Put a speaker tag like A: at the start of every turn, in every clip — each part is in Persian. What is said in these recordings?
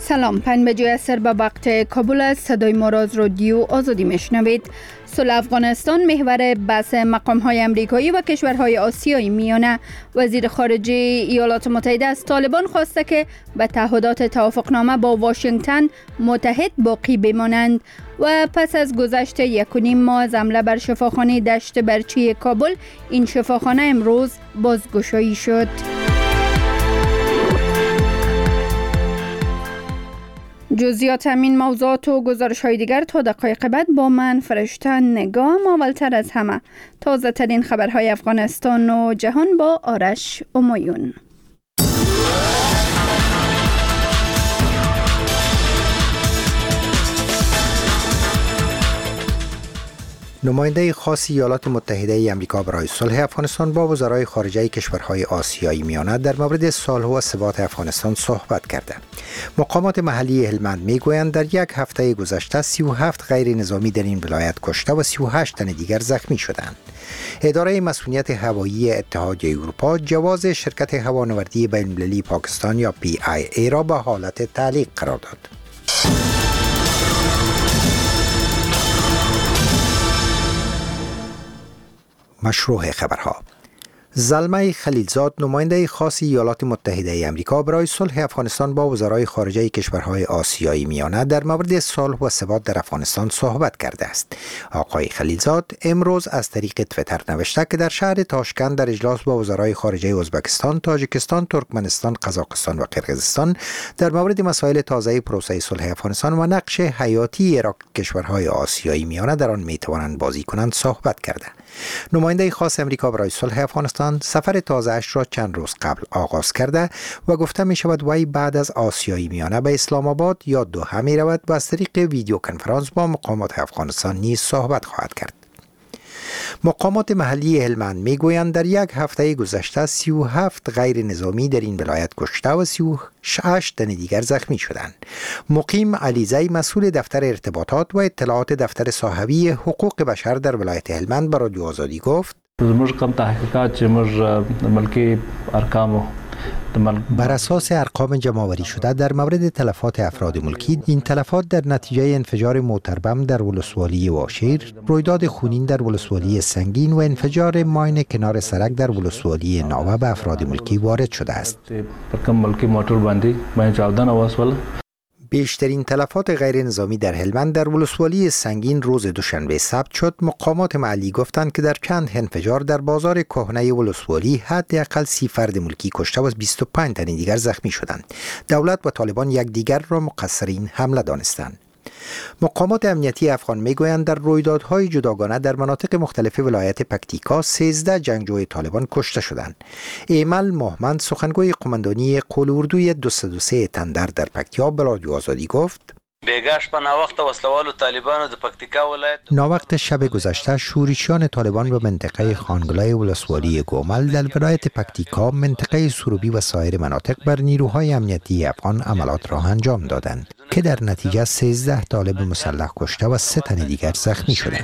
A: سلام، 5 عصر به وقت کابل است. صدای ما را از رادیو آزادی میشنوید. صلح افغانستان محور بحث مقام‌های امریکایی و کشورهای آسیایی میانه. وزیر خارجه ایالات متحده از طالبان خواسته که به تعهدات توافقنامه با واشنگتن متحد باقی بمانند. و پس از گذشت 1.5 ماه از حمله بر شفاخانه دشت برچی کابل، این شفاخانه امروز بازگشایی شد. جزئیات همین موضوعات و گزارش های دیگر تا دقایق بعد با من فرشته نگاه. اولتر از همه تازه ترین خبرهای افغانستان و جهان با آرش امایون.
B: نماینده خاص ایالات متحده ای آمریکا برای صلح افغانستان با وزرای خارجه کشورهای آسیایی میانه در مورد صلح و ثبات افغانستان صحبت کرده. مقامات محلی هلمند میگویند در یک هفته گذشته 37 غیر نظامی در این ولایت کشته و 38 تن دیگر زخمی شدند. اداره مسئولیت هوایی اتحادیه اروپا جواز شرکت هوانوردی بین‌المللی پاکستان یا PIA را به حالت تعلیق قرار داد. مشروع خبرها. زلمه خلیلزاد، نماینده خاص ایالات متحده ای آمریکا برای صلح افغانستان با وزرای خارجه کشورهای آسیایی میانه در مورد صلح و ثبات در افغانستان صحبت کرده است. آقای خلیلزاد امروز از طریق تویتر نوشته که در شهر تاشکند در اجلاس با وزرای خارجه ازبکستان، تاجیکستان، ترکمنستان، قزاقستان و قرقیزستان در مورد مسائل تازه پروسه صلح افغانستان و نقش حیاتی کشورهای آسیایی میانه در آن میتوانند بازی کنند صحبت کرده. نماینده خاص امریکا برای صلح افغانستان سفر تازه‌اش را چند روز قبل آغاز کرده و گفته می شود وی بعد از آسیایی میانه به اسلام آباد یا دوحه می رود و از طریق ویدیو کنفرانس با مقامات افغانستان نیز صحبت خواهد کرد. مقامات محلی هلمند میگویند در یک هفته گذشته 37 غیر نظامی در این ولایت کشته و 38 تن دیگر زخمی شدند. مقیم علیزی، مسئول دفتر ارتباطات و اطلاعات دفتر صاحبی حقوق بشر در ولایت هلمند، به رادیو آزادی گفت: بر اساس ارقام جمع‌آوری شده در مورد تلفات افراد ملکی، این تلفات در نتیجه انفجار موتربم در ولسوالی واشیر، رویداد خونین در ولسوالی سنگین و انفجار ماین کنار سرک در ولسوالی ناوه به افراد ملکی وارد شده است. بیشترین تلفات غیر نظامی در هلمند در ولسوالی سنگین روز دوشنبه ثبت شد. مقامات محلی گفتند که در چند انفجار در بازار کهنه ولسوالی حداقل 30 فرد ملکی کشته و 25 تن دیگر زخمی شدند. دولت و طالبان یکدیگر را مقصر این حمله دانستند. مقامات امنیتی افغان میگویند در رویدادهای جداگانه در مناطق مختلف ولایت پکتیکا 13 جنگجوی طالبان کشته شدند. ایمل محمد، سخنگوی قماندانی قول اردوی 203 تندر در پکتیا، به رادیو آزادی گفت: ناوقت شب گذشته شورشیان طالبان به منطقه خانگلای ولسوالی گومل در ولایت پکتیکا، منطقه سروبی و سایر مناطق بر نیروهای امنیتی افغان عملات را انجام دادند که در نتیجه 13 طالب مسلح کشته و 3 تن دیگر زخمی شدند.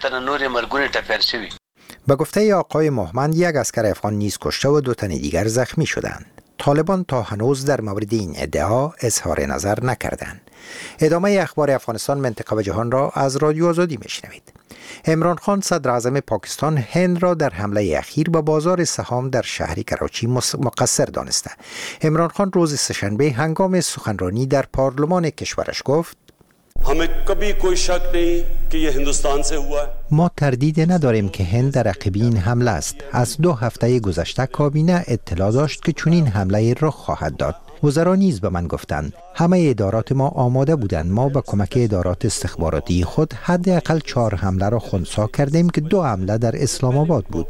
B: به گفته آقای محمد، یک عسکر افغان نیز کشته و 2 تن دیگر زخمی شدند. طالبان تا هنوز در مورد این ادعا اظهار نظر نکردند. ادامه اخبار افغانستان، منطقه و جهان را از رادیو آزادی میشنوید. عمران خان، صدر اعظم پاکستان، هند را در حمله اخیر به بازار سهام در شهر کراچی مقصر دانسته. عمران خان روز سه‌شنبه هنگام سخنرانی در پارلمان کشورش گفت: ما تردید نداریم که هند در عقب این حمله است. از 2 هفته گذشته کابینه اطلاع داشت که چنین حمله رخ خواهد داد. وزرا نیز به من گفتند همه ادارات ما آماده بودند. ما با کمک ادارات استخباراتی خود حداقل 4 حمله را خنثی کردیم که 2 حمله در اسلام آباد بود.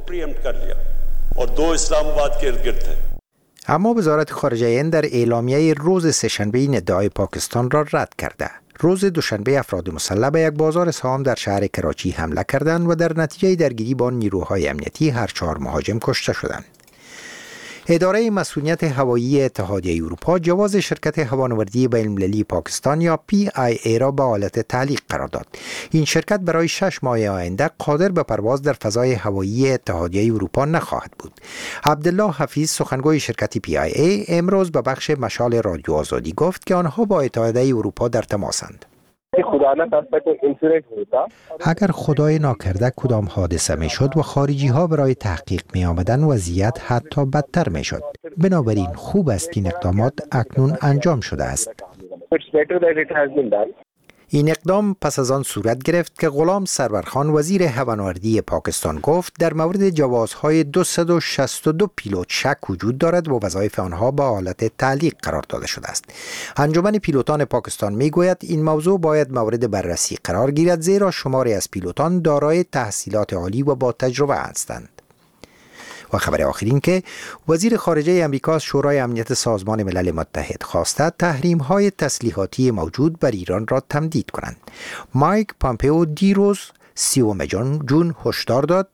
B: اما وزارت خارجه هند در اعلامیه روز سه‌شنبه این ادعای پاکستان را رد کرده. روز دوشنبه افراد مسلح به یک بازار سهام در شهر کراچی حمله کردند و در نتیجه درگیری با نیروهای امنیتی هر 4 مهاجم کشته شدند. اداره مسئولیت هوایی اتحادیه اروپا جواز شرکت هوانوردی بین‌المللی پاکستان یا PIA را به حالت تعلیق قرار داد. این شرکت برای 6 ماه آینده قادر به پرواز در فضای هوایی اتحادیه اروپا نخواهد بود. عبدالله حفیظ سخنگوی شرکت PIA امروز به بخش مشال رادیو آزادی گفت که آنها با اتحادیه اروپا در تماسند. اگر خدای ناکرده کدام حادثه می شد و خارجی ها برای تحقیق می آمدن وضعیت حتی بدتر می شد. بنابراین خوب است که این اقدامات اکنون انجام شده است. این اقدام پس از آن صورت گرفت که غلام سرورخان وزیر هوانوردی پاکستان گفت در مورد جوازهای 262 پیلوت شک وجود دارد و وظایف آنها با حالت تعلیق قرار داده شده است. انجمن پیلوتان پاکستان میگوید این موضوع باید مورد بررسی قرار گیرد زیرا شماری از پیلوتان دارای تحصیلات عالی و با تجربه هستند. و خبر آخرین که وزیر خارجه امریکا از شورای امنیت سازمان ملل متحد خواسته تحریم‌های تسلیحاتی موجود بر ایران را تمدید کنند. مایک پامپئو دیروز 30 جون هشدار داد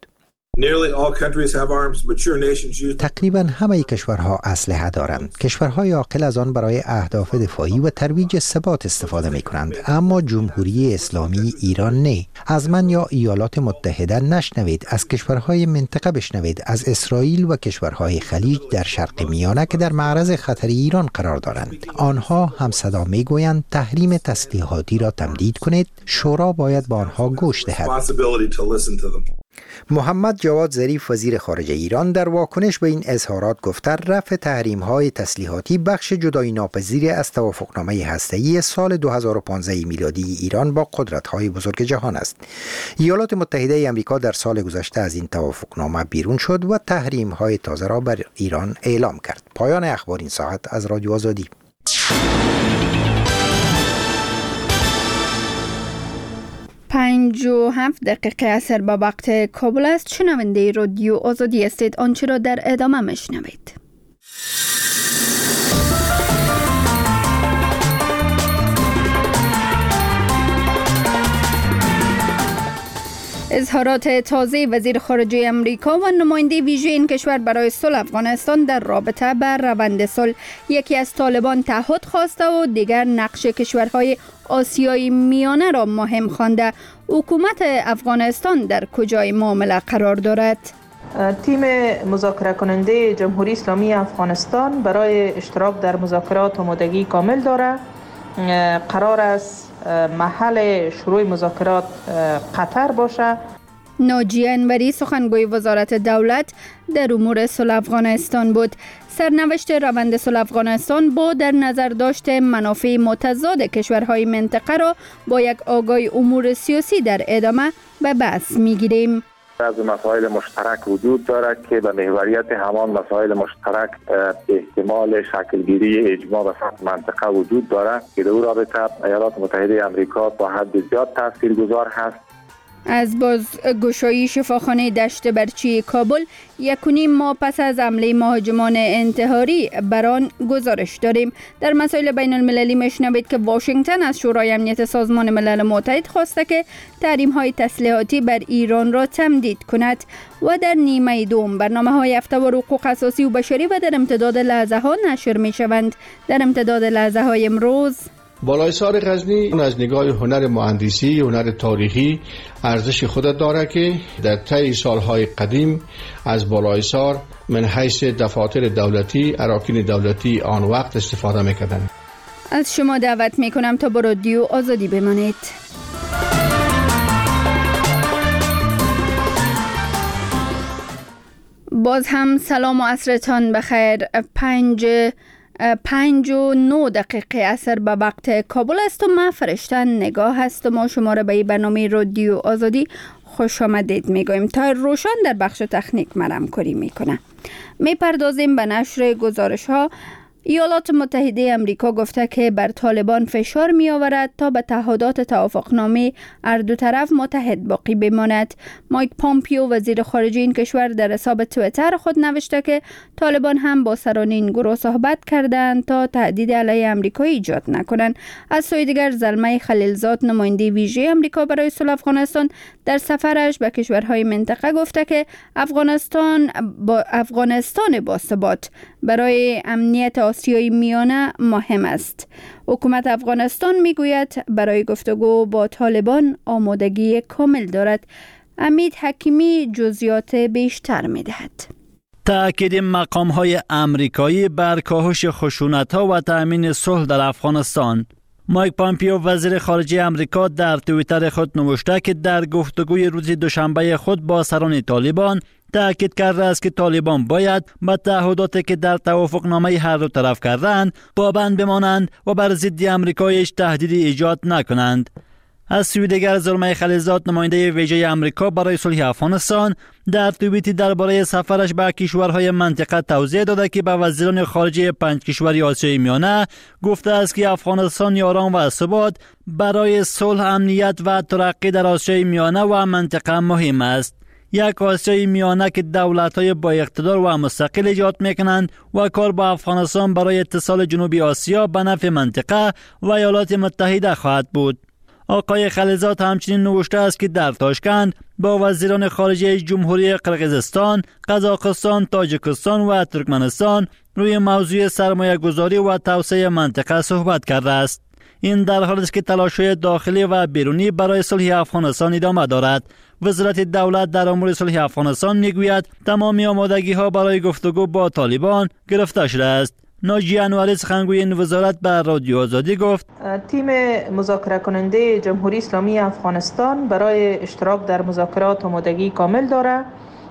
B: تقریبا همه کشورها اسلحه دارند. کشورهای عاقل از آن برای اهداف دفاعی و ترویج ثبات استفاده می کنند، اما جمهوری اسلامی ایران نه. از من یا ایالات متحده نشنوید، از کشورهای منطقه بشنوید، از اسرائیل و کشورهای خلیج در شرق میانه که در معرض خطر ایران قرار دارند. آنها هم صدا می گویند تحریم تسلیحاتی را تمدید کنید. شورا باید با آنها گوش دهد. محمد جواد ظریف وزیر خارجه ایران در واکنش به این اظهارات گفته رفع تحریم‌های تسلیحاتی بخش جدایی ناپذیر از توافقنامه هسته‌ای سال 2015 میلادی ایران با قدرت‌های بزرگ جهان است. ایالات متحده آمریکا در سال گذشته از این توافقنامه بیرون شد و تحریم‌های تازه را بر ایران اعلام کرد. پایان اخبار این ساعت از رادیو آزادی.
A: 57 اثر به وقت کابل است. شنونده رادیو آزادی استید. آنچه را در ادامه میشنوید. اظهارات تازه وزیر خارجه امریکا و نماینده ویژه این کشور برای صلح افغانستان در رابطه به روند صلح. یکی از طالبان تعهد خواسته و دیگر نقش کشورهای آسیای میانه را مهم خوانده. حکومت افغانستان در کجای معامله قرار دارد؟
C: تیم مذاکره کننده جمهوری اسلامی افغانستان برای اشتراک در مذاکرات آمادگی کامل دارد. قرار است محل شروع مذاکرات قطر باشه.
A: ناجیه انوری سخنگوی وزارت دولت در امور صلح افغانستان بود. سرنوشت روند صلح افغانستان با در نظر داشته منافع متضاد کشورهای منطقه را با یک آگاهی امور سیاسی در ادامه به بحث میگیریم.
D: از مسائل مشترک وجود دارد که به محوریت همان مسائل مشترک احتمال شکلگیری اجماع به سطح منطقه وجود دارد که در رابطه ایالات متحده آمریکا تا حد زیاد تاثیرگذار هست.
A: از بازگشایی شفاخانه دشت برچی کابل 1.5 ماه پس از حمله مهاجمان انتحاری بر آن گزارش داریم. در مسائل بین المللی میشنوید که واشنگتن از شورای امنیت سازمان ملل متحد خواسته که تحریم‌های تسلیحاتی بر ایران را تمدید کند و در نیمه دوم برنامه‌های هفته و حقوق اساسی و بشری و در امتداد لحظه ها نشر می‌شوند. در امتداد لحظه های امروز
E: بالایسار غزنی از نگاه هنر مهندسی، هنر تاریخی ارزش خود دارد که در طی سالهای قدیم از بالایسار من حیث دفاتر دولتی، اراکین دولتی آن وقت استفاده می‌کردند.
A: از شما دعوت می‌کنم تا با رادیو آزادی بمانید. باز هم سلام و عصرتان بخیر. 5:09 عصر به وقت کابل است و من فرشته نگاه هستم و شما را به این برنامه رادیو آزادی خوش آمدید میگویم. تا روشن در بخش تکنیک مرم کاری میکنه. میپردازیم به نشر گزارش ها ایالات متحده امریکا گفته که بر طالبان فشار می آورد تا به تعهدات توافقنامه هر دو طرف متحد باقی بماند. مایک پامپیو وزیر خارجه این کشور در حساب توییتر خود نوشته که طالبان هم با سران این گروه صحبت کردند تا تهدید علیه امریکا ایجاد نکنند. از سوی دیگر زلمه خلیلزاد نماینده ویژه امریکا برای صلح افغانستان در سفرش به کشورهای منطقه گفته که افغانستان با ثبات برای امنیت آسیای میانه مهم است. حکومت افغانستان میگوید برای گفتگو با طالبان آمادگی کامل دارد. امید حکیمی جزئیات بیشتر میدهد.
F: تأکید مقام‌های آمریکایی بر کاهش خشونت‌ها و تأمین صلح در افغانستان. مایک پامپیو وزیر خارجه امریکا در توییتر خود نوشته که در گفتگوی روز دوشنبه خود با سران طالبان تأکید کرده است که طالبان باید به تعهداتی که در توافقنامه هر دو طرف کردند پابند بمانند و بر ضد امریکا هیچ تهدیدی ایجاد نکنند. از سوی دیگر زلمه خلیلزاد نماینده ویژه امریکا برای صلح افغانستان در توییتی درباره سفرش به کشورهای منطقه توضیح داده که به وزیران خارجه 5 کشور آسیای میانه گفته است که افغانستان آرام و ثبات برای صلح، امنیت و ترقی در آسیای میانه و منطقه مهم است. یک آسیای میانه که دولت‌های با اقتدار و مستقل ایجاد می‌کنند و کار با افغانستان برای اتصال جنوبی آسیا به نفع منطقه و ایالات متحده خواهد بود. آقای خلیلزاد همچنین نوشته است که در تاشکند با وزیران خارجه جمهوری قرقیزستان، قزاقستان، تاجیکستان و ترکمنستان روی موضوع سرمایه گذاری و توسعه منطقه صحبت کرده است. این در حالی است که تلاش‌های داخلی و بیرونی برای صلح افغانستان ادامه دارد. وزارت دولت در امور صلح افغانستان میگوید تمامی آمادگی‌ها برای گفتگو با طالبان گرفته شده است. ناجی انوری سخنگوی این وزارت به رادیو آزادی گفت
C: تیم مذاکره کننده جمهوری اسلامی افغانستان برای اشتراک در مذاکرات آمادگی کامل دارد.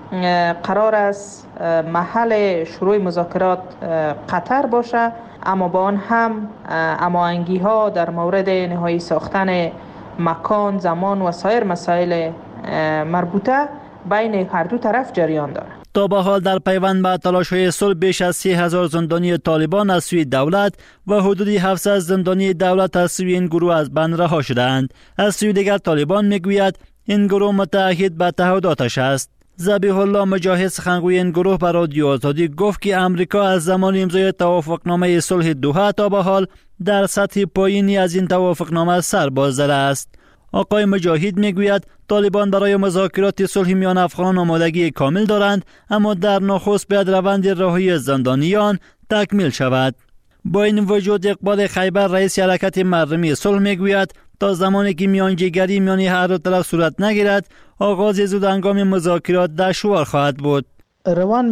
C: قرار است محل شروع مذاکرات قطر باشه، اما با آن هم هماهنگی ها در مورد نهایی ساختن مکان، زمان و سایر مسائل مربوطه بین هر دو طرف جریان دارد.
F: تا به حال در پیوند به تلاش‌های صلح بیش از 30,000 زندانی طالبان از سوی دولت و حدود 700 زندانی دولت از سوی این گروه از بند رها شدند. از سوی دیگر طالبان میگوید این گروه متعهد به تعهداتش است. ذبیح الله مجاهد سخنگوی این گروه به رادیو آزادی گفت که امریکا از زمان امضای توافقنامه صلح دوحه تا به حال در سطح پایینی از این توافقنامه سر باز زده است. آقای مجاهد میگوید طالبان برای مذاکرات صلح میان افغانان آمادگی کامل دارند، اما در نخست باید روند رهایی زندانیان تکمیل شود. با این وجود اقبال خیبر رئیس حرکت مردمی صلح میگوید تا زمانی که میانجیگری میان هر دو طرف صورت نگیرد آغاز زودهنگام مذاکرات دشوار خواهد بود.
G: روان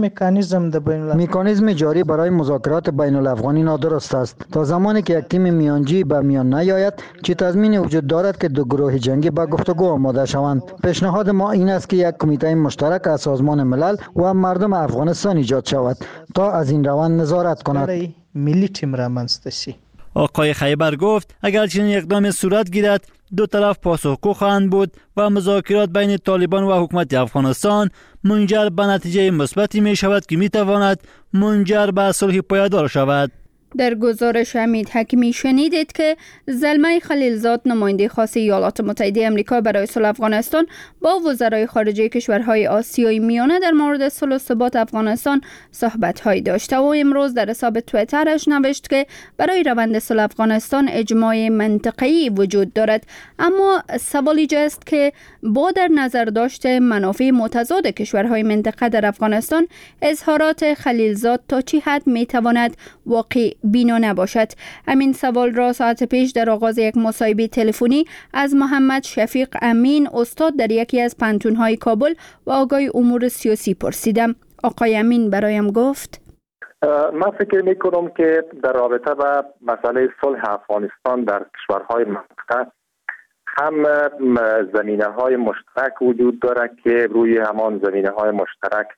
G: مکانیزم جاری برای مذاکرات بین الافغانی نادرست است. تا زمانی که یک تیم میانجی به میان نیاید چه تضمینی وجود دارد که دو گروه جنگی به گفتگو آماده شوند. پیشنهاد ما این است که یک کمیته مشترک از سازمان ملل و مردم افغانستان ایجاد شود تا از این روند نظارت کند.
C: ملی تیم را منستشی.
F: آقای خیبر گفت اگر چنین اقدام صورت گیرد دو طرف پاسخگو خواهند بود و مذاکرات بین طالبان و حکومت افغانستان منجر به نتیجه مثبتی می شود که می تواند منجر به صلح پایدار شود.
A: در گزارش امید حکیمی شنیدید که زلمه خلیلزاد نماینده خاص ایالات متحده آمریکا برای صلح افغانستان با وزرای خارجه کشورهای آسیای میانه در مورد صلح و ثبات افغانستان صحبت‌هایی داشته و امروز در حساب توییترش نوشت که برای روند صلح افغانستان اجماع منطقه‌ای وجود دارد، اما سوال ایجاست که با در نظر داشته منافع متضاد کشورهای منطقه در افغانستان اظهارات خلیلزاد تا چه حد می‌تواند واقع بینا نباشد. همین سوال را ساعت پیش در آغاز یک مصاحبه تلفنی از محمد شفیق امین استاد در یکی از پانتون‌های کابل و آگاه امور سیاسی پرسیدم. آقای امین برایم گفت
D: من فکر میکنم که در رابطه با مسئله صلح افغانستان در کشورهای منطقه هم زمینه‌های مشترک وجود دارد که روی همان زمینه‌های مشترک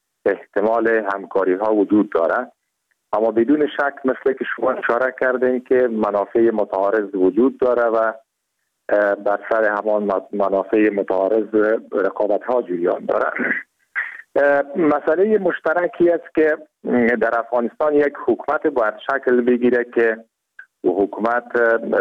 D: احتمال همکاری‌ها وجود دارد، اما بدون شک مثل که شما اشاره کردین که منافع متعارض وجود داره و بر سر همان منافع متعارض رقابت‌ها جریان داره. مسئله مشترکی است که در افغانستان یک حکومت باید شکل بگیره که حکومت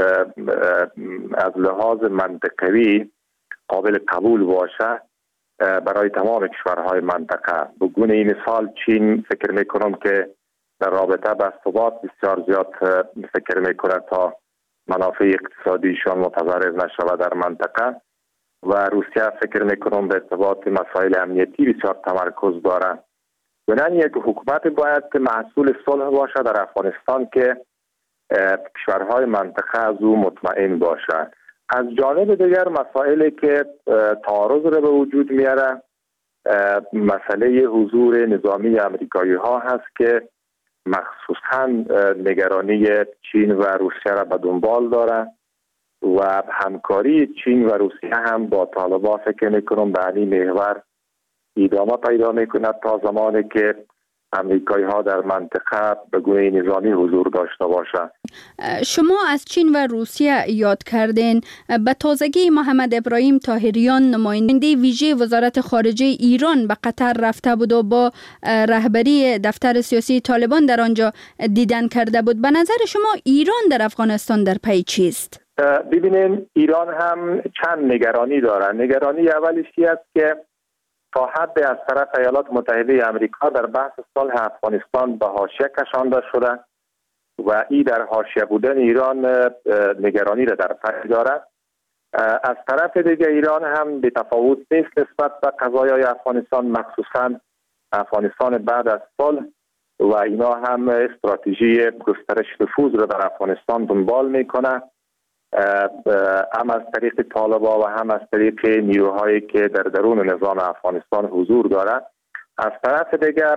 D: از لحاظ منطقوی قابل قبول باشه برای تمام کشورهای منطقه. به گونه مثال چین فکر میکنم که در رابطه با ثبات بسیار زیاد فکر میکنه تا منافع اقتصادیشان متضرر نشود در منطقه و روسیه فکر میکنم به ارتباط مسائل امنیتی بسیار تمرکز داره. بنابراین یک حکومت باید محصول صلح باشه در افغانستان که کشورهای منطقه از او مطمئن باشند. از جانب دیگر مسائلی که تعارض را به وجود میاره مسئله حضور نظامی امریکایی ها هست که مخصوصاً نگرانی چین و روسیه را به دنبال داره و همکاری چین و روسیه هم با طالبان فکر میکنم به همین محور ادامه پیدا میکند تا زمانی که امریکایی ها در منطقه به گونه نظامی حضور داشته باشند.
A: شما از چین و روسیه یاد کردین. به تازگی محمد ابراهیم طاهریان نماینده ویژه وزارت خارجه ایران به قطر رفته بود و با رهبری دفتر سیاسی طالبان در آنجا دیدن کرده بود. به نظر شما ایران در افغانستان در پی چیست؟
D: ببینین ایران هم چند نگرانی داره. نگرانی اولیشی است که تا حد از طرف ایالات متحده آمریکا در بحث صلح افغانستان به حاشیه کشانده شده و این در حاشیه بودن ایران نگرانی را در پی دارد. از طرف دیگه ایران هم به تفاوت نیست نسبت به قضایای افغانستان، مخصوصا افغانستان بعد از صلح و اینا هم استراتژی گسترش نفوذ را در افغانستان دنبال میکنه، هم از طریق طالبان و هم از طریق نیروهایی که در درون نظام افغانستان حضور دارد. از طرف دیگر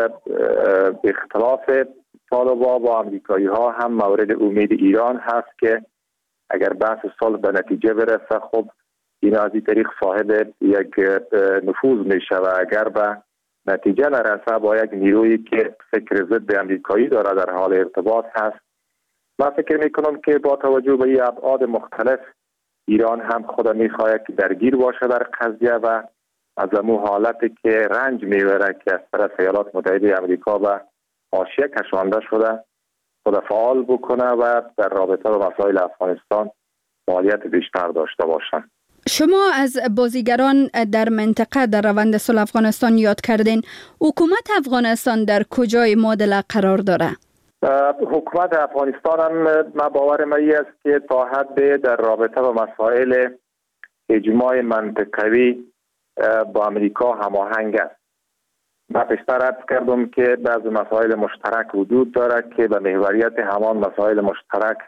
D: اختلاف طالبان با امریکایی ها هم مورد امید ایران هست که اگر بحث صلح به نتیجه برسه خب اینا از این طریق صاحب یک نفوذ میشه و اگر به نتیجه نرسه با یک نیرویی که فکر ضد امریکایی داره در حال ارتباط هست. من فکر میکنم که با توجه به این ابعاد مختلف ایران هم خود میخواهد که درگیر باشه در قضیه و از امو حالتی که رنج میبره که از طرف ایالات متحده آمریکا به حاشیه کشانده شده خود فعال بکنه و در رابطه با مسائل افغانستان فعالیت بیشتر داشته باشند.
A: شما از بازیگران در منطقه در روند صلح افغانستان یاد کردین. حکومت افغانستان در کجای معادله قرار داره؟
D: حکومت افغانستان هم ما باور من است که تا حد در رابطه با مسائل اجماع منطقوی با امریکا هماهنگ است. من پیشتر عرض کردم که بعض مسائل مشترک وجود دارد که به محوریت همان مسائل مشترک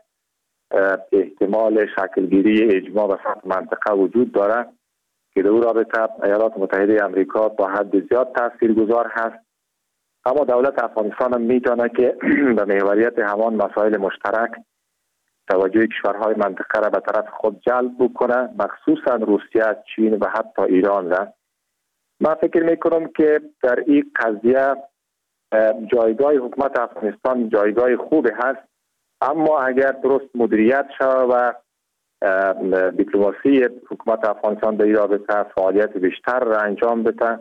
D: احتمال شکلگیری اجماع به سطح منطقه وجود دارد که در رابطه ایالات متحده آمریکا تا حد زیاد تاثیرگذار هست. اما دولت افغانستان هم میتونه که به محوریت همان مسائل مشترک توجه کشورهای منطقه را به طرف خود جلب بکنه، مخصوصا روسیه، چین و حتی ایران را. من فکر میکنم که در این قضیه جایگاه حکومت افغانستان جایگاه خوبی هست، اما اگر درست مدیریت شود و دیپلماسی حکومت افغانستان در این رابطه فعالیت بیشتر را انجام بده.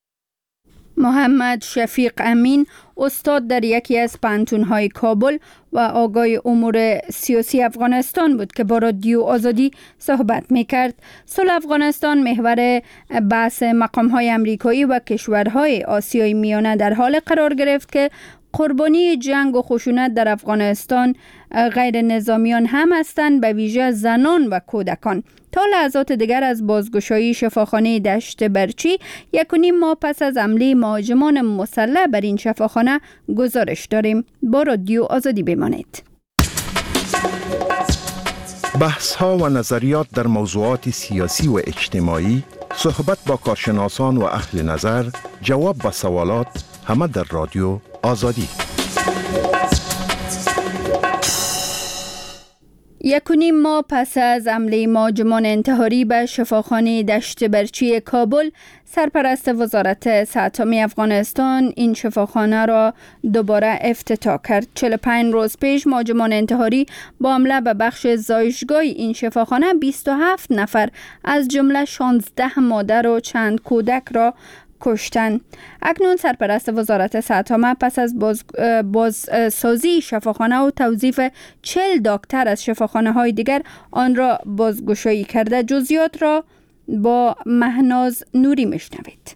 A: محمد شفیق امین، استاد در یکی از پانتون‌های کابل و آگاه امور سیاسی افغانستان بود که با رادیو آزادی صحبت می‌کرد. صلح افغانستان محور بحث مقام‌های آمریکایی و کشورهای آسیای میانه در حال قرار گرفت که قربانی جنگ و خشونت در افغانستان غیر نظامیان هم هستند، به ویژه زنان و کودکان. تا لحظات دیگر از بازگشایی شفاخانه دشت برچی 1.5 ماه پس از حمله مهاجمان مسلح بر این شفاخانه گزارش داریم. با رادیو آزادی بمانید.
H: بحث ها و نظریات در موضوعات سیاسی و اجتماعی، صحبت با کارشناسان و اهل نظر، جواب به سوالات، همه در رادیو آزادی.
A: 1.5 ماه پس از حمله مهاجمان انتحاری به شفاخانه دشت برچی کابل، سرپرست وزارت صحت عامه افغانستان این شفاخانه را دوباره افتتاح کرد. 45 روز پیش مهاجمان انتحاری با حمله به بخش زایشگاه این شفاخانه 27 نفر از جمله 16 مادر و چند کودک را کشتند. اکنون سرپرست وزارت صحت عامه پس از بازسازی شفاخانه و توظیف 40 دکتر از شفاخانه های دیگر آن را بازگشایی کرده. جزئیات را با مهناز نوری میشنوید.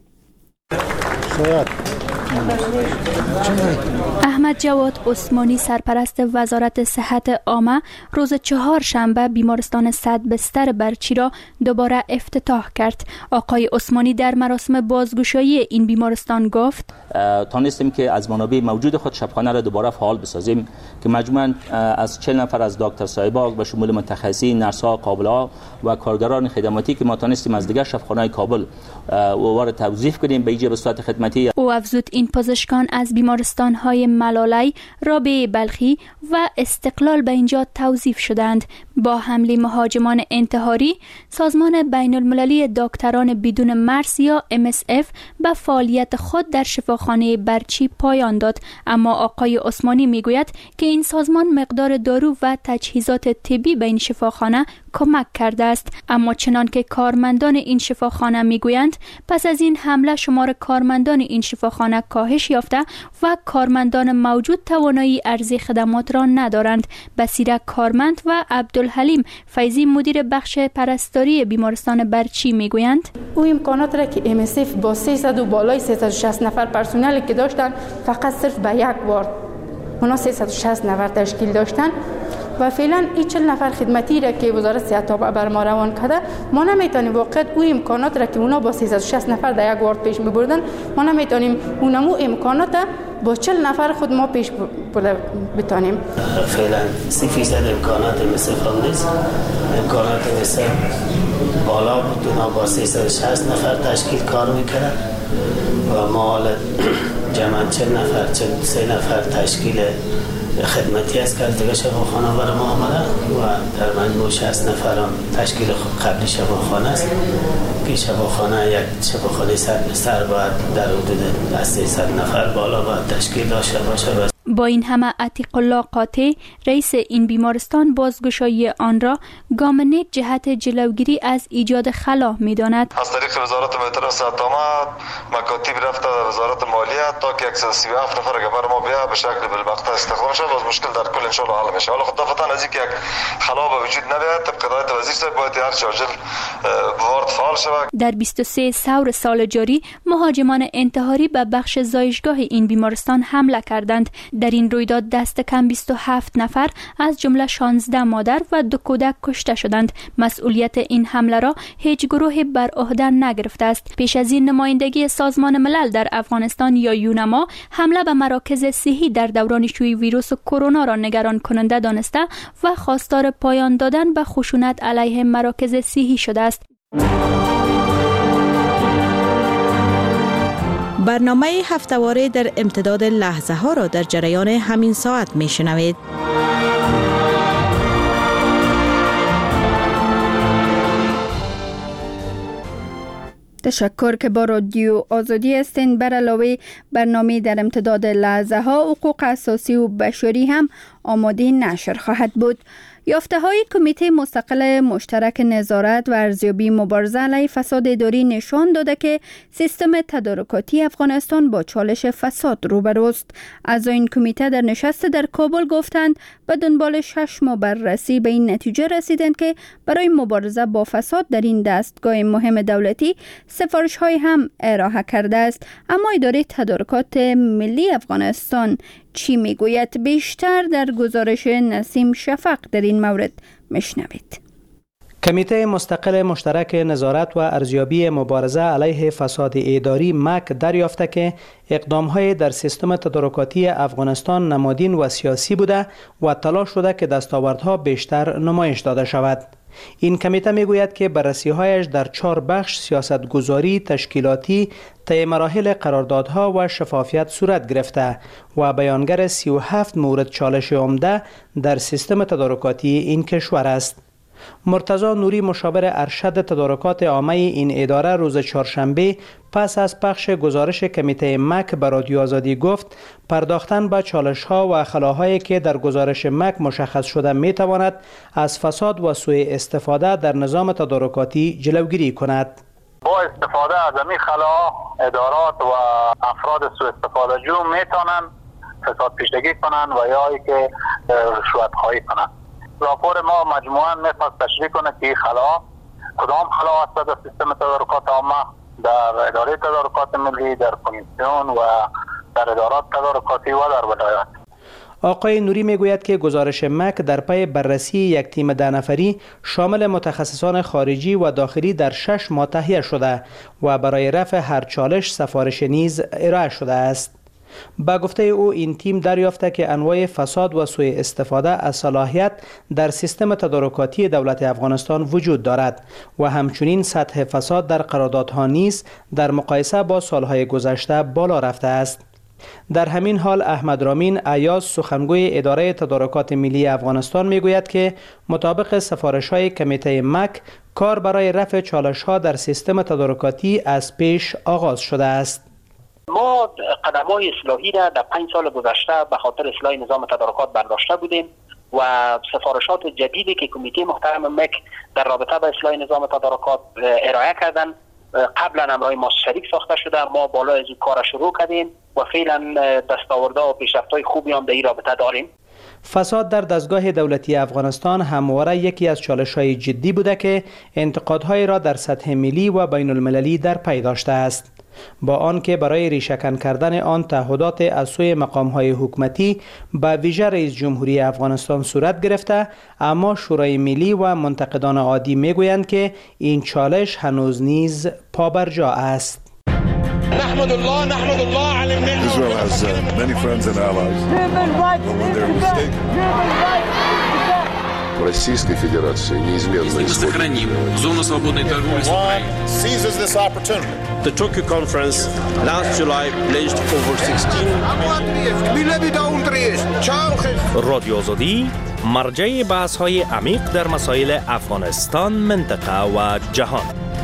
A: احمد جواد عثمانی سرپرست وزارت صحت عامه روز چهارشنبه بیمارستان 100 بستر برچی را دوباره افتتاح کرد. آقای عثمانی در مراسم بازگشایی این بیمارستان گفت
I: تانستیم که از منابع موجود خود شفاخانه را دوباره فعال بسازیم که مجموعاً از 40 نفر از دکتر صاحبا به شمول متخصصین، نرس‌ها، قابل‌ها و کارگران خدماتی که ما تانستیم از دیگر شفاخانه‌های کابل وارد توظیف کنیم به ایجاب صورت خدمتی.
A: او افزود این پزشکان از بیمارستان‌های ملالی، رابعه بلخی و استقلال به اینجا توظیف شدند. با حمله مهاجمان انتحاری، سازمان بین المللی دکتران بدون مرز یا MSF به فعالیت خود در شفاخانه برچی پایان داد. اما آقای عثمانی میگوید که این سازمان مقدار دارو و تجهیزات طبی به این شفاخانه کمک کرده است. اما چنان که کارمندان این شفاخانه میگویند پس از این حمله شمار کارمندان این شفاخانه کاهش یافته و کارمندان موجود توانایی عرضه خدمات را ندارند. بصیره کارمند و عبدالحلیم فیضی مدیر بخش پرستاری بیمارستان برچی میگویند
J: او امکانات را که MSF با 300 و بالای 360 نفر پرسنلی که داشتن فقط صرف به یک وارد اونا 360 نفر تشکیل داشتن و فعلا این 40 نفر خدمتی را که وزارت صحت بر ما روان کرده ما نمیتونیم واقعا او امکانات را که اونا با 360 نفر در یک وارد پیش میبردن ما نمیتونیم اونمو امکانات با 40 نفر خود ما پیش بتانیم.
K: فعلا 30% امکانات مثل هم نیست. امکانات مثل بالا بود اونا با 360 نفر تشکیل کار میکردن و ما حالا جمعا 40 نفر 43 نفر تشکیل خدمتی است که دیگه شفاخانه برای ما آمده و در مجموع 60 نفر هم تشکیل قبلی شفاخانه است که شفاخانه یک شفاخانه 100 بستر باید در حدود 300 نفر بالا باید تشکیل داشته باشه.
A: با این همه عتیق الله قاطع رئیس این بیمارستان بازگشایی آن را گام نیک جهت جلوگیری از ایجاد خلا می‌داند.
L: از طریق وزارت محترم صحت عامه مکاتیب رفته در وزارت مالیه تا که 137 نفر که برای ما بیا به شکل بالوقت استخدام شد و مشکل در کل ان شاء الله حل میشه. حالا خدافتن از اینکه یک خلا به وجود نیاد طبق هدایت وزیر صاحب باید هر چارجر وارد فعال شود. در 23 ثور سال جاری مهاجمان انتحاری به بخش زایشگاه این بیمارستان حمله کردند. در این رویداد دست کم 27 نفر از جمله 16 مادر و 2 کودک کشته شدند. مسئولیت این حمله را هیچ گروهی بر عهده نگرفته است. پیش از این نمایندگی سازمان ملل در افغانستان یا یونما حمله به مراکز صحی در دوران شیوع ویروس کرونا را نگران کننده دانسته و خواستار پایان دادن به خشونت علیه مراکز صحی شده است.
M: برنامه هفته‌واره در امتداد لحظه ها را در جریان همین ساعت می شنوید.
A: تشکر که با رادیو آزادی هستین. بر علاوه برنامه در امتداد لحظه ها حقوق اساسی و بشری هم آماده نشر خواهد بود. یافته های کمیته مستقل مشترک نظارت و ارزیابی مبارزه علیه فساد اداری نشان داده که سیستم تدارکاتی افغانستان با چالش فساد روبروست. اعضای کمیته در نشست در کابل گفتند به دنبال 6 ماه بررسی به این نتیجه رسیدند که برای مبارزه با فساد در این دستگاه مهم دولتی سفارش های هم ارائه کرده است. اما اداره تدارکات ملی افغانستان چی میگوید؟ بیشتر در گزارش نسیم شفق در این مورد میشنوید.
N: کمیته مستقل مشترک نظارت و ارزیابی مبارزه علیه فساد اداری مک دریافته که اقدام‌های در سیستم تدارکاتی افغانستان نمادین و سیاسی بوده و تلاش شده که دستاوردها بیشتر نمایش داده شود. این کمیته میگوید که بررسی‌هایش در 4 بخش سیاستگذاری، تشکیلاتی، طی مراحل قراردادها و شفافیت صورت گرفته و بیانگر 37 مورد چالش عمده در سیستم تدارکاتی این کشور است. مرتضی نوری مشاور ارشد تدارکات عامه این اداره روز چهارشنبه پس از پخش گزارش کمیته مک به رادیو آزادی گفت پرداختن به چالش‌ها و خلاهایی که در گزارش مک مشخص شده می‌تواند از فساد و سوء استفاده در نظام تدارکاتی جلوگیری کند.
O: با استفاده از این خلا ادارات و افراد سوء استفاده جو میتونن فساد پیشگی کنن و یا ای که رشوت خواهی کنن. راپور ما مجموعاً میخواست تشریح کنه که خلا کدام خلا هست در سیستم تدارکات عامه، در اداره تدارکات ملی، در کمیسیون و در ادارات تدارکاتی و در ولایات.
N: آقای نوری میگوید که گزارش مک در پی بررسی یک تیم 10 نفری شامل متخصصان خارجی و داخلی در 6 ماه تهیه شده و برای رفع هر چالش سفارش نیز ارائه شده است. با گفته او این تیم دریافته که انواع فساد و سوء استفاده از صلاحیت در سیستم تدارکاتی دولت افغانستان وجود دارد و همچنین سطح فساد در قراردادها نیز در مقایسه با سالهای گذشته بالا رفته است. در همین حال احمد رامین ایاز سخنگوی اداره تدارکات ملی افغانستان میگوید که مطابق سفارش‌های کمیته مک کار برای رفع چالش‌ها در سیستم تدارکاتی از پیش آغاز شده است.
P: ما قدم‌های اصلاحی را در 5 سال گذشته به خاطر اصلاح نظام تدارکات برداشته بودیم و سفارشات جدیدی که کمیته محترم مک در رابطه با اصلاح نظام تدارکات ارائه کردن قبلا همراه ما شریک ساخته شده. ما بالا از این کار شروع کردیم و فعلا دستاوردها و پیشرفت‌های خوبی هم در این رابطه داریم.
N: فساد در دستگاه دولتی افغانستان همواره یکی از چالش‌های جدی بوده که انتقادهای را در سطح ملی و بین المللی در پی داشته است. با آنکه برای ریشه‌کن کردن آن تعهدات از سوی مقام‌های حکومتی به ویژه رئیس جمهوری افغانستان صورت گرفته، اما شورای ملی و منتقدان عادی میگویند که این چالش هنوز نیز پابرجا است.
Q: نحمد الله على النعمة.
R: Israel has many friends and allies.
S: Российской Федерации неизменно
Q: сохраним зону свободной торговли с Украиной.
R: Seizes this opportunity.
T: The Tokyo conference last July pledged over 16
U: رادیو آزادی مرجع بحث‌های عمیق در مسائل افغانستان، منطقه و جهان.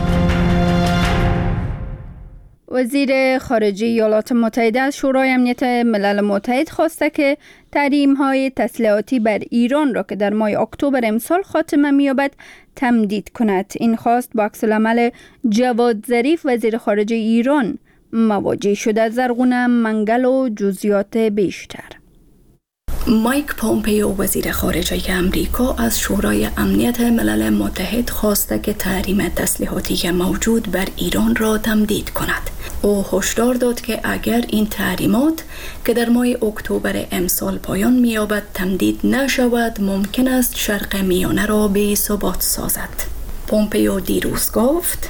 A: وزیر خارجه ایالات متحده از شورای امنیت ملل متحد خواسته که تحریم‌های تسلیحاتی بر ایران را که در ماه اکتبر امسال خاتمه می‌یابد تمدید کند. این خواست با عکس‌العمل جواد ظریف وزیر خارجه ایران مواجه شده. زرغونه منگل و جزئیات بیشتر.
V: مایک پومپیو وزیر خارجه امریکا از شورای امنیت ملل متحد خواسته که تحریم تسلیحاتی موجود بر ایران را تمدید کند. او هشدار داد که اگر این تحریمات که در ماه اکتبر امسال پایان می‌یابد تمدید نشود، ممکن است شرق میانه را بی‌ثبات سازد. پومپیو دیروز گفت: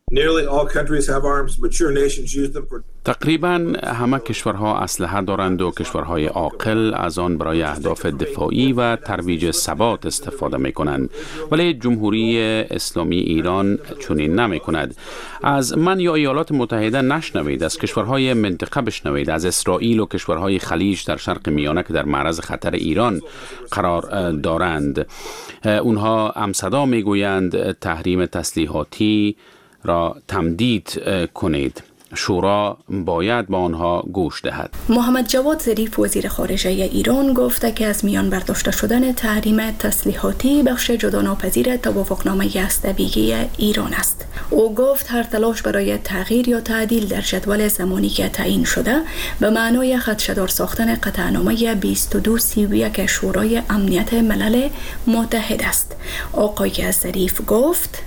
W: تقریبا همه کشورها اسلحه دارند و کشورهای عاقل از آن برای اهداف دفاعی و ترویج ثبات استفاده می کنند، ولی جمهوری اسلامی ایران چنین نمی کند. از من یا ایالات متحده نشنوید، از کشورهای منطقه بشنوید، از اسرائیل و کشورهای خلیج در شرق میانه که در معرض خطر ایران قرار دارند. اونها همصدا می گویند تحریم تسلیحاتی را تمدید کنید. شورا باید با آنها گوش دهد.
V: محمد جواد ظریف وزیر خارجه ایران گفته که از میان برداشته شدن تحریم تسلیحاتی بخش جداناپذیر توافقنامه هسته‌ایگی ایران است. او گفت هر تلاش برای تغییر یا تعدیل در جدول زمانی که تعیین شده به معنای خدشه‌دار ساختن قطعنامه 2231 شورای امنیت ملل متحد است. آقای ظریف گفت: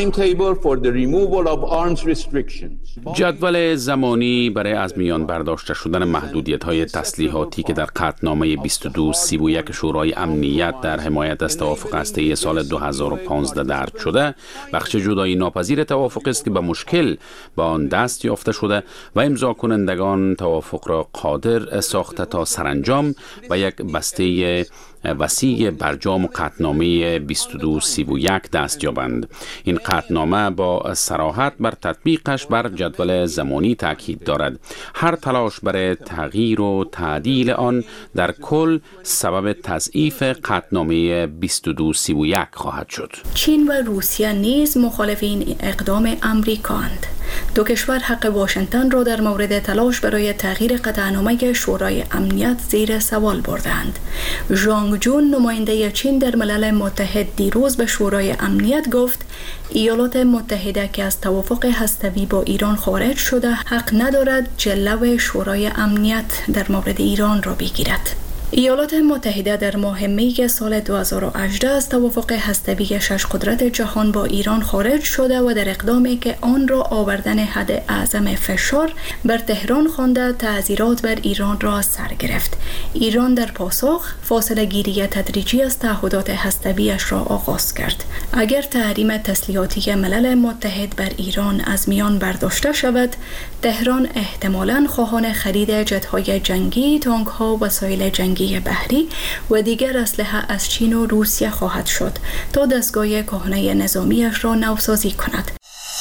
W: جدول زمانی برای از میان برداشته شدن محدودیت‌های تسلیحاتی که در قطعنامه 2231 شورای امنیت در حمایت از توافق هسته‌ای سال 2015 درج شده، بخش جدایی ناپذیر توافق است که به مشکل با آن دست یافته شده و امضا کنندگان توافق را قادر ساخته تا سرانجام به یک بسته وسیع برجام قطعنامه 2231 دست یابند. این قطعنامه با صراحت بر تطبیقش بر جدول زمانی تاکید دارد. هر تلاش برای تغییر و تعدیل آن در کل سبب تضعیف قطعنامه 2231 خواهد شد.
V: چین و روسیه نیز مخالف این اقدام امریکاند. دو کشور حق واشنگتن را در مورد تلاش برای تغییر قطعنامه شورای امنیت زیر سوال بردند. ژانگ جون نماینده چین در ملل متحد دیروز به شورای امنیت گفت ایالات متحده که از توافق هسته‌ای با ایران خارج شده حق ندارد جلو شورای امنیت در مورد ایران را بگیرد. ایالات متحده در ماه می سال 2018 از توافق هسته‌ای 6 قدرت جهان با ایران خارج شده و در اقدامی که آن را آوردن حد اعظم فشار بر تهران خوانده تعزیرات بر ایران را سر گرفت. ایران در پاسخ فاصله گیری تدریجی از تعهدات هسته‌ای‌اش را آغاز کرد. اگر تحریم تسلیحاتی ملل متحد بر ایران از میان برداشته شود، تهران احتمالاً خواهان خرید جت‌های جنگی، تانک‌ها، وسایل جنگی بحری و دیگر اسلحه از چین و روسیه خواهد شد تا دستگاه کهنه نظامیش را نوسازی کند.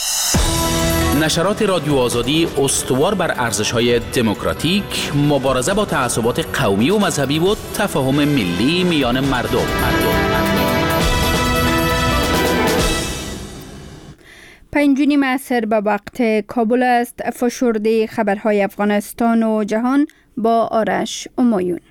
W: نشرات رادیو آزادی استوار بر ارزش‌های دموکراتیک، مبارزه با تعصبات قومی و مذهبی و تفاهم ملی میان مردم.
A: 5:30 عصر به وقت کابل است. فشرده خبرهای افغانستان و جهان با آرش امایون.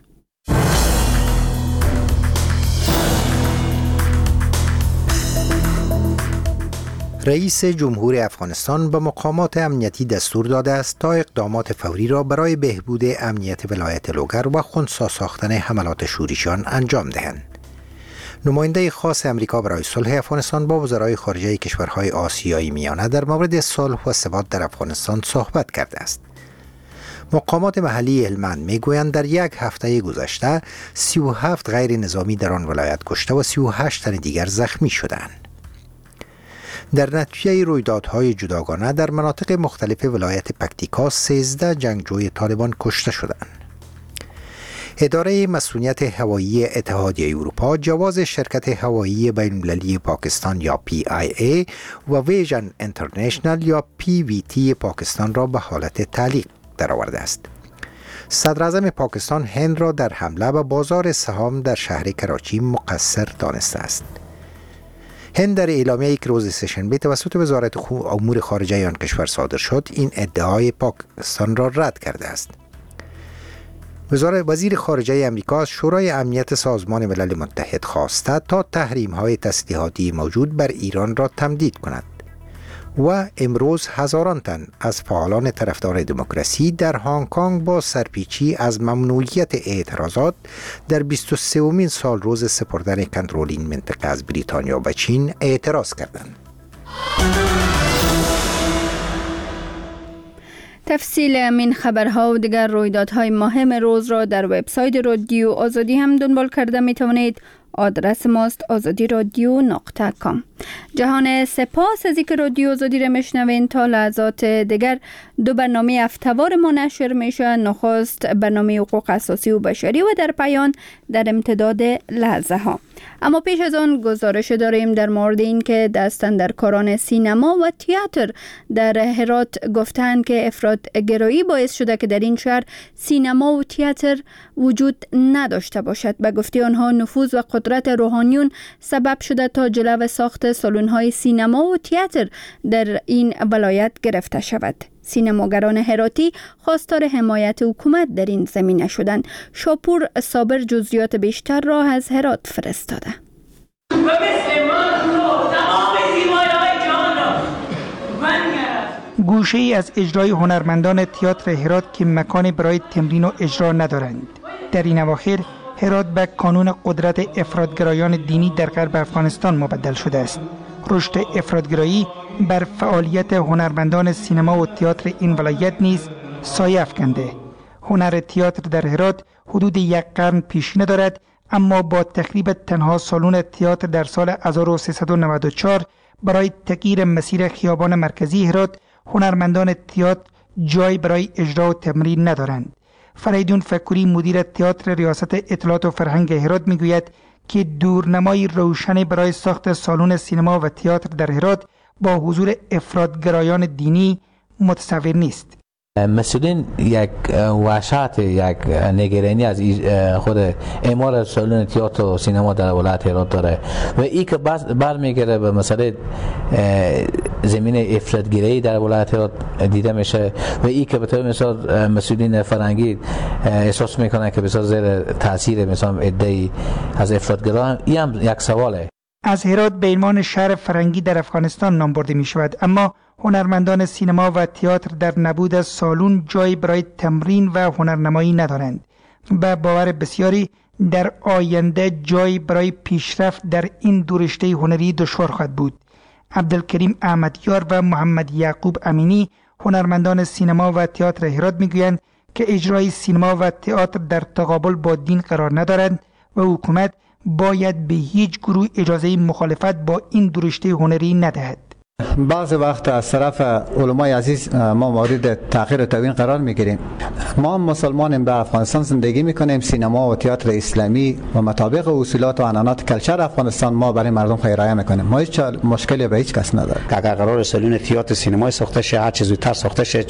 B: رئیس جمهور افغانستان به مقامات امنیتی دستور داده است تا اقدامات فوری را برای بهبود امنیت ولایت لوگر و خنثی ساختن حملات شورشیان انجام دهند. نماینده خاص امریکا برای صلح افغانستان با وزرای خارجه کشورهای آسیایی میانه در مورد صلح و ثبات در افغانستان صحبت کرده است. مقامات محلی هلمند میگویند در یک هفته گذشته 37 غیر نظامی در آن ولایت کشته و 38 تن دیگر زخمی شدند. در نتیجه رویدادهای جداگانه در مناطق مختلف ولایت پکتیکا 13 جنگجوی طالبان کشته شدند. اداره مسئولیت هوایی اتحادیه اروپا جواز شرکت هوایی بین‌المللی پاکستان یا PIA و ویژن انترنشنال یا PVT پاکستان را به حالت تعلیق درآورده است. صدراعظم پاکستان هند را در حمله به بازار سهام در شهر کراچی مقصر دانسته است. هند در اعلامیه‌ای که روز سه‌شنبه توسط وزارت امور خارجه آن کشور صادر شد این ادعای پاکستان را رد کرده است. وزیر خارجه امریکا از شورای امنیت سازمان ملل متحد خواسته تا تحریم‌های تسلیحاتی موجود بر ایران را تمدید کند و امروز هزاران تن از فعالان طرفدار دموکراسی در هنگ کنگ با سرپیچی از ممنوعیت اعتراضات در 23مین سال روز سپردن کنترل این منطقه از بریتانیا و چین اعتراض کردند.
A: تفصیل این خبرها و دیگر رویدادهای مهم روز را در وبسایت رادیو آزادی هم دنبال کرده می توانید. آدرس ماست azadiradio.com. جهان سپاس از اینکه رادیو آزادی را میشنوین. تا لحظات دیگر دو برنامه هفته‌وار ما نشر میشه. نخست برنامه حقوق اساسی و بشری و در پایان در امتداد لحظه ها. اما پیش از آن گزارش داریم در مورد این که دستاندرکاران سینما و تئاتر در هرات گفتند که افراط‌گرایی باعث شده که در این شهر سینما و تئاتر وجود نداشته باشد. به گفته آنها نفوذ و قدرت روحانیون سبب شده تا جلو ساخت سالن‌های سینما و تئاتر در این ولایت گرفته شود. سینماگران هراتی خواستار حمایت حکومت در این زمینه شدند. شاپور صابر جزئیات بیشتر را از هرات فرستاده.
E: گوشه ای از اجرای هنرمندان تئاتر هرات که مکانی برای تمرین و اجرا ندارند. در این اواخر هرات به کانون قدرت افراطگرایان دینی در غرب افغانستان مبدل شده است. رشد افراطگرایی بر فعالیت هنرمندان سینما و تئاتر این ولایت نیز سایه افکنده. هنر تئاتر در هرات حدود یک قرن پیشینه دارد، اما با تخریب تنها سالن تئاتر در سال 1394 برای تغییر مسیر خیابان مرکزی هرات، هنرمندان تئاتر جای برای اجرا و تمرین ندارند. فریدون فکوری مدیر تئاتر ریاست اطلاعات و فرهنگ هرات میگوید که دورنمای روشنی برای ساخت سالن سینما و تئاتر در هرات با حضور افراطگرایان دینی متصور نیست.
C: مسئولین یک وحشت، یک نگرانی از خود اعمار سالن تئاتر و سینما در ولایت هرات داره و این که برمیگره به مسئله زمین افراطگری در ولایت هرات دیده میشه و این که به طور مثال مسئولین فرهنگی احساس میکنن که بسیار زیر تاثیر مثلا ادعی از افراطگرا. این هم یک سواله.
E: از هرات به عنوان شهر فرهنگی در افغانستان نام برده می شود، اما هنرمندان سینما و تئاتر در نبود از سالن جایی برای تمرین و هنرنمایی ندارند. به باور بسیاری در آینده جایی برای پیشرفت در این دو رشته هنری دشوار خواهد بود. عبدالکریم احمدیار و محمد یعقوب امینی هنرمندان سینما و تئاتر هرات میگویند که اجرای سینما و تئاتر در تقابل با دین قرار ندارند و حکومت باید به هیچ گروه اجازه مخالفت با این دو رشته هنری ندهد.
F: بعض وقت از طرف علمای عزیز ما مورد تغییر و تبیین قرار میگیریم. ما مسلمانیم، در افغانستان زندگی میکنیم، سینما و تئاتر اسلامی و مطابق اصولات و عنعنات کلچر افغانستان ما برای مردم خیرایه میکنیم. ما هیچ مشکلی به هیچ کس نداریم.
G: اگر قرار سالن تئاتر سینمای ساخته شه، هر چیز زودتر ساخته شه،